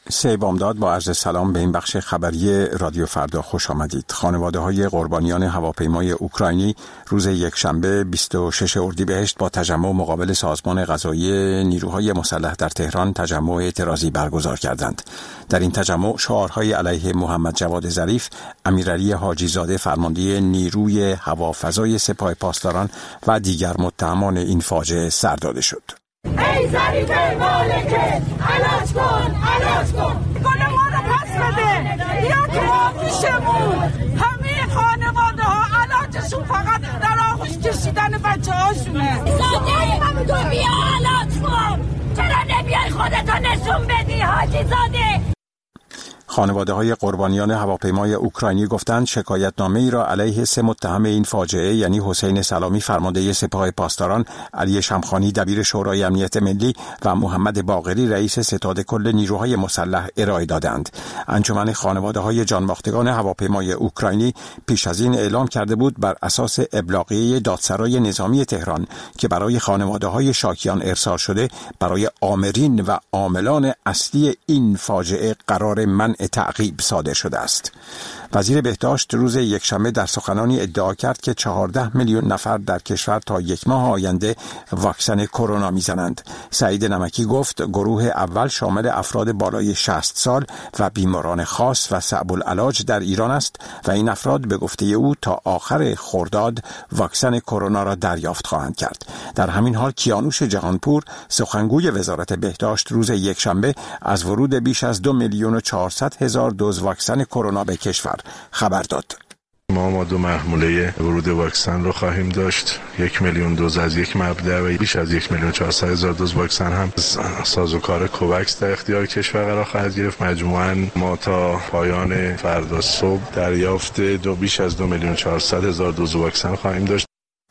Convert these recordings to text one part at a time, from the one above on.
بامداد با عرض سلام به این بخش خبری رادیو فردا خوش آمدید. خانواده های قربانیان هواپیمای اوکراینی روز یکشنبه 26 اردیبهشت با تجمع مقابل سازمان قضایی نیروهای مسلح در تهران تجمع اعتراضی برگزار کردند. در این تجمع شعارهای علیه محمد جواد ظریف، امیرعلی حاجی زاده فرمانده نیروی هوافضای سپاه پاسداران و دیگر متهمان این فاجعه سر داده شد. ای ظریف مالکه، علاج کن گل ما رو پس بده، بیا تو آفیشمون. همه خانواده ها علاجشون فقط در آغوش کشیدن بچه هاشونه. زاده همون تو بیا علاج کن، چرا نمیای خودتو نشون بدی حاجی زاده؟ خانواده های قربانیان هواپیمای اوکراینی گفتند شکایتنامه ای را علیه 3 متهم این فاجعه یعنی حسین سلامی فرمانده سپاه پاسداران، علی شمخانی دبیر شورای امنیت ملی و محمد باقری رئیس ستاد کل نیروهای مسلح ارائه دادند. انجمن خانواده های جانباختگان هواپیمای اوکراینی پیش از این اعلام کرده بود بر اساس ابلاغیه دادسرای نظامی تهران که برای خانواده های شاکیان ارسال شده، برای آمرین و عاملان اصلی این فاجعه قرار منع تعقیب صادر شده است. وزیر بهداشت روز یکشنبه در سخنانی ادعا کرد که 14 میلیون نفر در کشور تا 1 ماه آینده واکسن کرونا میزنند. سعید نمکی گفت گروه اول شامل افراد بالای 60 سال و بیماران خاص و صعب العلاج در ایران است و این افراد به گفته او تا آخر خرداد واکسن کرونا را دریافت خواهند کرد. در همین حال کیانوش جهانپور سخنگوی وزارت بهداشت روز یکشنبه از ورود بیش از 2,400,000 دوز واکسن کرونا به کشور خبر داد. ما 2 مرحله ورود واکسن رو خواهیم داشت. 1,000,000 دوز از یک مبدأ و بیش از 1,400,000 دوز واکسن هم سازوکار کووکس در اختیار کشور قرار خواهد گرفت. مجموعاً ما تا پایان فردا صبح دریافت بیش از 2,400,000 دوز واکسن خواهیم داشت.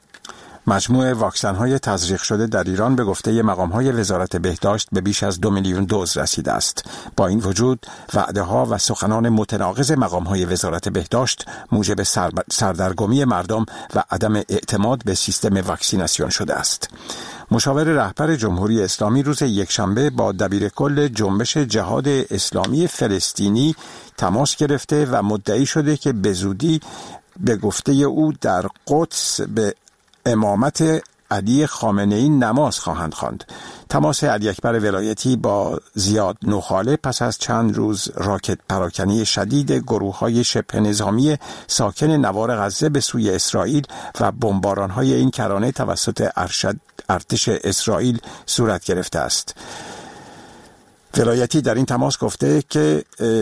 مجموع واکسن‌های تزریق شده در ایران به گفته مقام‌های وزارت بهداشت به بیش از 2 میلیون دوز رسیده است. با این وجود وعده‌ها و سخنان متناقض مقام‌های وزارت بهداشت موجب سردرگمی مردم و عدم اعتماد به سیستم واکسیناسیون شده است. مشاور رهبر جمهوری اسلامی روز یکشنبه با دبیرکل جنبش جهاد اسلامی فلسطینی تماس گرفته و مدعی شده که به زودی به گفته او در قدس به امامت علی خامنه‌ای نماز خواهند خواند. تماس علی اکبر ولایتی با زیاد نخاله پس از چند روز راکت پراکنی شدید گروه‌های شبه نظامی ساکن نوار غزه به سوی اسرائیل و بمباران‌های این کرانه توسط ارتش اسرائیل صورت گرفته است. ولایتی در این تماس گفته که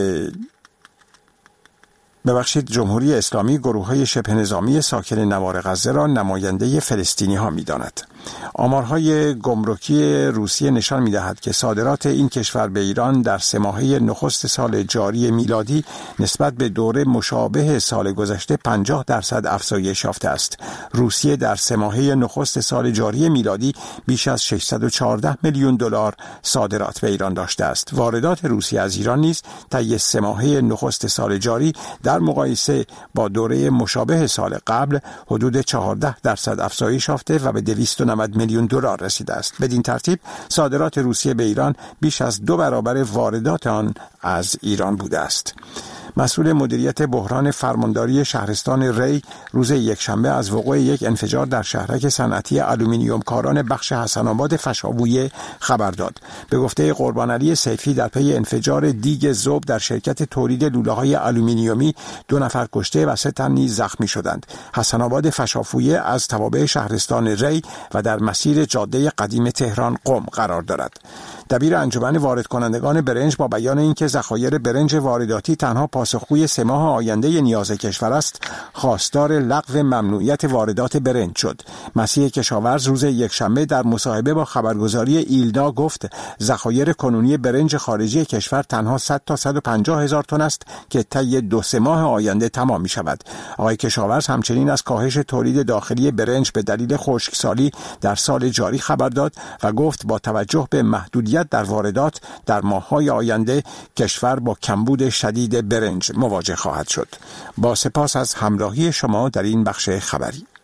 جمهوری اسلامی گروه‌های شبه نظامی ساکن نوار غزه را نماینده فلسطینی‌ها می‌داند. آمارهای گمرکی روسیه نشان می‌دهد که صادرات این کشور به ایران در 3 ماهه نخست سال جاری میلادی نسبت به دوره مشابه سال گذشته 50% افزایش یافته است. روسیه در 3 ماهه نخست سال جاری میلادی بیش از 614 میلیون دلار صادرات به ایران داشته است. واردات روسیه از ایران نیز طی 3 ماهه نخست سال جاری در مقایسه با دوره مشابه سال قبل حدود 14% افزایش یافته و به 290 میلیون دلار رسیده است. بدین ترتیب صادرات روسیه به ایران بیش از 2 برابر واردات آن از ایران بوده است. مسئول مدیریت بحران فرمانداری شهرستان ری روز یکشنبه از وقوع یک انفجار در شهرک صنعتی آلومینیوم کاران بخش حسن‌آباد فشاویه خبر داد. به گفته قربان علی سیفی در پی انفجار دیگ ذوب در شرکت تولید لوله‌های آلومینیومی 2 نفر کشته و 3 تن نیز زخمی شدند. حسن‌آباد فشاویه از توابع شهرستان ری و در مسیر جاده قدیم تهران قم قرار دارد. دبیر انجمن وارد کنندگان برنج با بیان اینکه ذخایر برنج وارداتی تنها پاسخگوی 3 ماه آینده نیاز کشور است، خواستار لغو ممنوعیت واردات برنج شد. مسیح کشاورز روز یکشنبه در مصاحبه با خبرگزاری ایلنا گفت ذخایر کنونی برنج خارجی کشور تنها 100 تا 150 هزار تن است که طی 2-3 ماه آینده تمام می شود. آقای کشاورز همچنین از کاهش تولید داخلی برنج به دلیل خشکسالی در سال جاری خبر داد و گفت با توجه به محدودیت در واردات در ماه‌های آینده کشور با کمبود شدید برنج مواجه خواهد شد. با سپاس از همراهی شما در این بخش خبری.